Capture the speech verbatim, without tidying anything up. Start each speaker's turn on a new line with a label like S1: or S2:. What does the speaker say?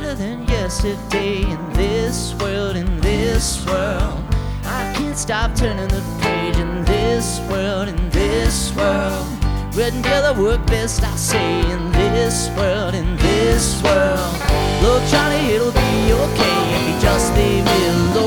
S1: better than yesterday in this world, in this world. I can't stop turning the page in this world, in this world. Red and yellow work best, I say, in this world, in this world. Look, Johnny, it'll be okay if you just leave me alone.